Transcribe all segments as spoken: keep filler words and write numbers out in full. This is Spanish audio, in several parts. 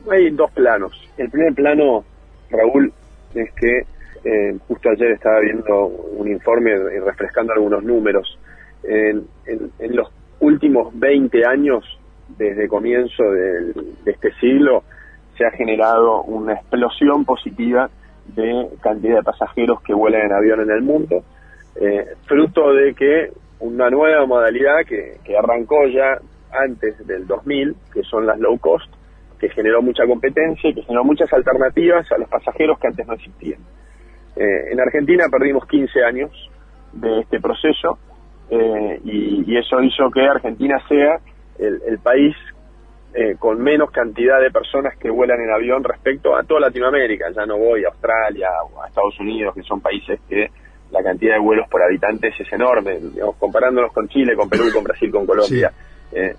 hay dos planos. El primer plano, Raúl, es que eh, justo ayer estaba viendo un informe y refrescando algunos números. En, en, en los últimos veinte años, desde comienzo del, de este siglo, se ha generado una explosión positiva de cantidad de pasajeros que vuelan en avión en el mundo, eh, fruto de que una nueva modalidad que, que arrancó ya antes del dos mil, que son las low cost, que generó mucha competencia y que generó muchas alternativas a los pasajeros que antes no existían. Eh, en Argentina perdimos quince años de este proceso, eh, y, y eso hizo que Argentina sea el, el país eh, con menos cantidad de personas que vuelan en avión respecto a toda Latinoamérica. Ya no voy a Australia o a Estados Unidos, que son países que la cantidad de vuelos por habitantes es enorme, digamos, comparándonos con Chile, con Perú, con Brasil, con Colombia. Sí. Eh,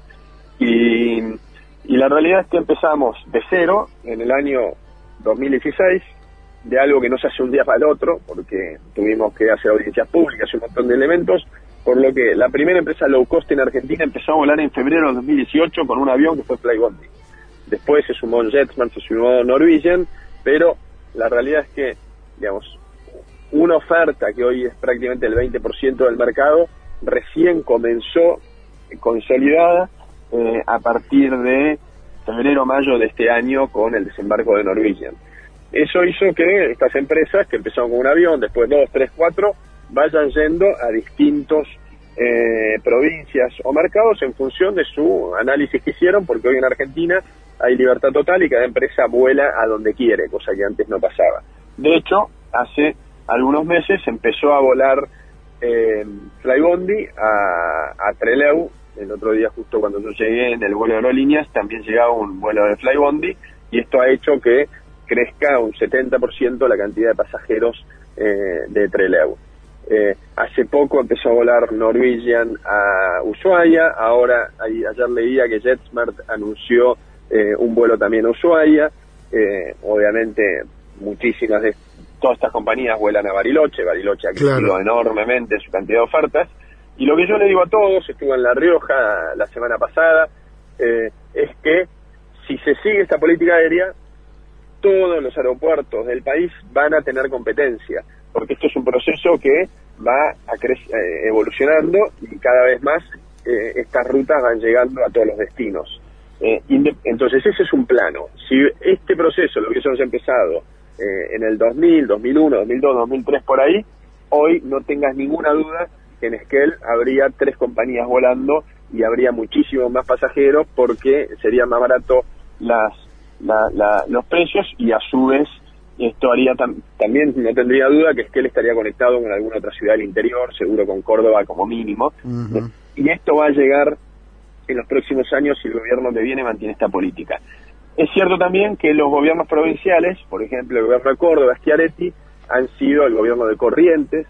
y, y la realidad es que empezamos de cero en el año dos mil dieciséis, de algo que no se hace un día para el otro, porque tuvimos que hacer audiencias públicas y un montón de elementos, por lo que la primera empresa low cost en Argentina empezó a volar en febrero de dos mil dieciocho con un avión que fue Flybondi. Después se sumó JetSmart, se sumó Norwegian, pero la realidad es que, digamos, una oferta que hoy es prácticamente el veinte por ciento del mercado, recién comenzó consolidada eh, a partir de febrero o mayo de este año con el desembarco de Norwegian. Eso hizo que estas empresas, que empezaron con un avión, después dos, tres, cuatro, vayan yendo a distintos eh, provincias o mercados en función de su análisis que hicieron, porque hoy en Argentina hay libertad total y cada empresa vuela a donde quiere, cosa que antes no pasaba. De hecho, hace algunos meses empezó a volar eh, Flybondi a, a Trelew. El otro día, justo cuando yo llegué en el vuelo de aerolíneas, también llegaba un vuelo de Flybondi, y esto ha hecho que crezca un setenta por ciento la cantidad de pasajeros eh, de Trelew. Eh, hace poco empezó a volar Norwegian a Ushuaia, ahora ayer leía que JetSmart anunció eh, un vuelo también a Ushuaia. Eh, obviamente muchísimas de todas estas compañías vuelan a Bariloche. Bariloche ha crecido claro. enormemente su cantidad de ofertas, y lo que yo le digo a todos, estuve en La Rioja la semana pasada, eh, es que si se sigue esta política aérea, todos los aeropuertos del país van a tener competencia, porque esto es un proceso que va a cre- eh, evolucionando, y cada vez más eh, estas rutas van llegando a todos los destinos. Eh, inde- entonces ese es un plano. Si este proceso lo hubiésemos empezado eh, en el dos mil, dos mil uno, dos mil dos, dos mil tres, por ahí, hoy no tengas ninguna duda que en Esquel habría tres compañías volando y habría muchísimos más pasajeros, porque sería más barato las La, la, los precios, y a su vez esto haría tam- también, no tendría duda que Esquel estaría conectado con alguna otra ciudad del interior, seguro con Córdoba como mínimo. Uh-huh. Y esto va a llegar en los próximos años si el gobierno que viene mantiene esta política. Es cierto también que los gobiernos provinciales, por ejemplo el gobierno de Córdoba, Schiaretti, han sido, el gobierno de Corrientes,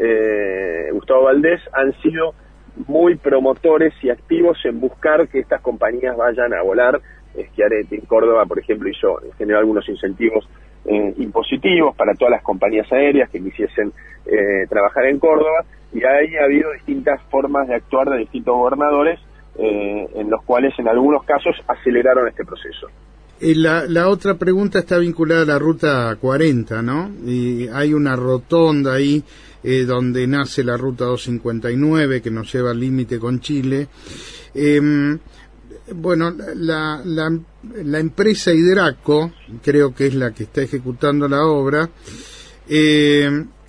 eh, Gustavo Valdés, han sido muy promotores y activos en buscar que estas compañías vayan a volar. Schiaretti en Córdoba, por ejemplo, hizo, generó algunos incentivos eh, impositivos para todas las compañías aéreas que quisiesen eh, trabajar en Córdoba, y ahí ha habido distintas formas de actuar de distintos gobernadores, eh, en los cuales en algunos casos aceleraron este proceso. Eh, la, la otra pregunta está vinculada a la ruta cuarenta, ¿no? Y hay una rotonda ahí eh, donde nace la ruta doscientos cincuenta y nueve, que nos lleva al límite con Chile. Eh, Bueno, la, la, la empresa Hidraco, creo que es la que está ejecutando la obra, eh,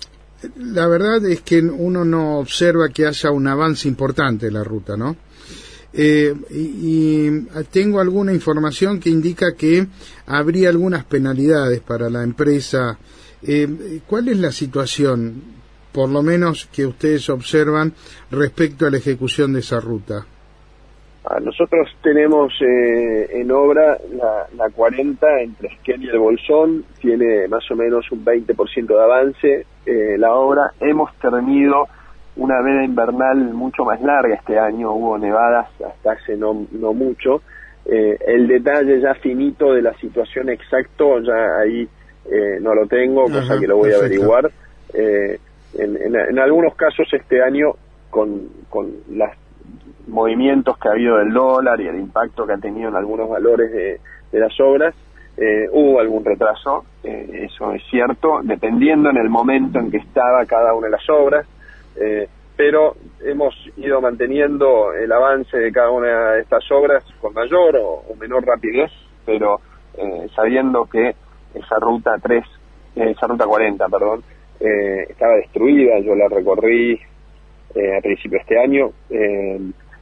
la verdad es que uno no observa que haya un avance importante en la ruta, ¿no? Eh, y, y tengo alguna información que indica que habría algunas penalidades para la empresa. Eh, ¿Cuál es la situación, por lo menos que ustedes observan, respecto a la ejecución de esa ruta? Nosotros tenemos eh, en obra la, la cuarenta entre Esquel y el Bolsón, tiene más o menos un veinte por ciento de avance eh, la obra. Hemos tenido una veda invernal mucho más larga este año, hubo nevadas hasta hace no, no mucho. Eh, el detalle ya finito de la situación exacto, ya ahí eh, no lo tengo, cosa Ajá, que lo voy perfecto. a averiguar. Eh, en, en, en algunos casos este año, con, con las movimientos que ha habido del dólar y el impacto que ha tenido en algunos valores de, de las obras, Eh, hubo algún retraso, eh, eso es cierto, dependiendo en el momento en que estaba cada una de las obras, eh, pero hemos ido manteniendo el avance de cada una de estas obras con mayor o, o menor rapidez, pero eh, sabiendo que esa ruta tres, eh, esa ruta cuarenta, perdón, eh, estaba destruida. Yo la recorrí eh, a principio de este año, eh,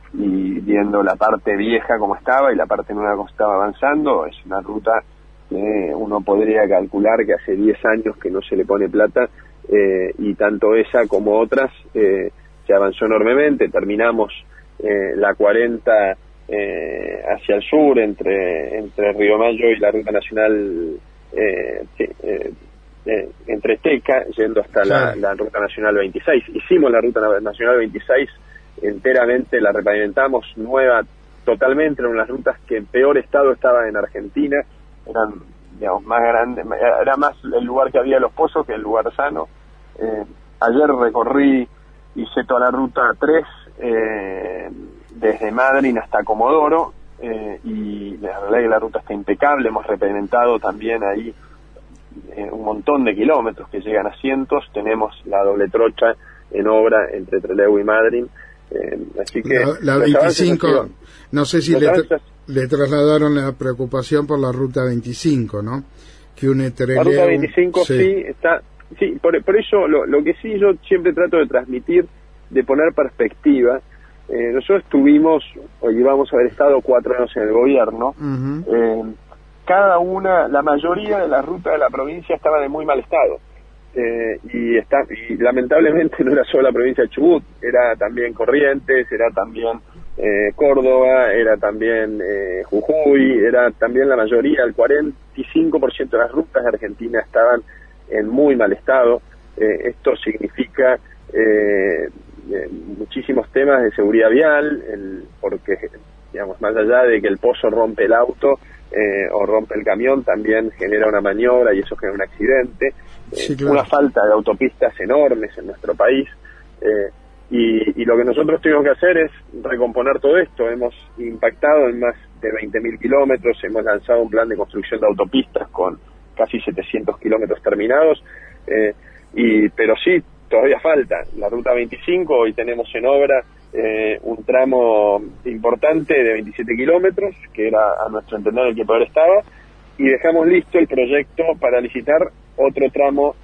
y viendo la parte vieja como estaba y la parte nueva como estaba avanzando, es una ruta que uno podría calcular que hace diez años que no se le pone plata, eh, y tanto esa como otras eh, se avanzó enormemente. Terminamos eh, la cuarenta eh, hacia el sur, entre entre Río Mayo y la ruta nacional, eh, sí, eh, eh, entre Teca, yendo hasta la, la ruta nacional veintiséis. Hicimos la ruta nacional veintiséis enteramente, la repavimentamos, nueva totalmente, eran unas rutas que en peor estado estaban en Argentina, eran, digamos, más grandes, era más el lugar que había de los pozos que el lugar sano. Eh, ayer recorrí, hice toda la ruta tres, eh, desde Madryn hasta Comodoro, eh, y la verdad que la ruta está impecable. Hemos repavimentado también ahí eh, un montón de kilómetros que llegan a cientos. Tenemos la doble trocha en obra entre Trelew y Madryn. Eh, así que la, la veinticinco, sido, no sé si le, tra le trasladaron la preocupación por la ruta veinticinco, ¿no? Que une Trelew. La ruta veinticinco sí, sí está, sí, por, por eso lo, lo que sí yo siempre trato de transmitir, de poner perspectiva. Eh, nosotros tuvimos, o llevamos a haber estado cuatro años en el gobierno. Uh-huh. eh, cada una, la mayoría de las rutas de la provincia estaban en muy mal estado. Eh, y está y lamentablemente no era solo la provincia de Chubut, era también Corrientes, era también eh, Córdoba, era también eh, Jujuy, era también la mayoría, el cuarenta y cinco por ciento de las rutas de Argentina estaban en muy mal estado. Eh, esto significa eh, eh, muchísimos temas de seguridad vial, el, porque, digamos, más allá de que el pozo rompe el auto eh, o rompe el camión, también genera una maniobra y eso genera un accidente. Sí, claro. Una falta de autopistas enormes en nuestro país, eh, y, y lo que nosotros tuvimos que hacer es recomponer todo esto. Hemos impactado en más de veinte mil kilómetros, hemos lanzado un plan de construcción de autopistas con casi setecientos kilómetros terminados, eh, y pero sí, todavía falta. La ruta veinticinco, hoy tenemos en obra eh, un tramo importante de veintisiete kilómetros, que era a nuestro entender el que peor estaba, y dejamos listo el proyecto para licitar otro tramo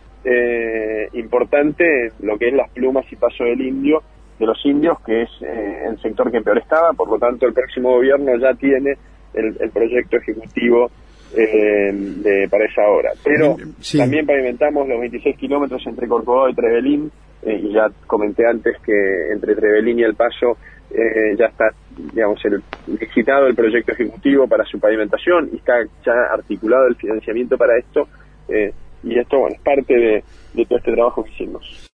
eh, importante, lo que es Las Plumas y Paso del Indio, de los indios, que es eh, el sector que peor estaba. Por lo tanto, el próximo gobierno ya tiene el, el proyecto ejecutivo eh, de, para esa obra. Pero sí, también pavimentamos los veintiséis kilómetros entre Corcovado y Trevelin, eh, y ya comenté antes que entre Trevelin y El Paso eh, ya está, digamos, el licitado el proyecto ejecutivo para su pavimentación, y está ya articulado el financiamiento para esto, eh, y esto, bueno, es parte de, de todo este trabajo que hicimos.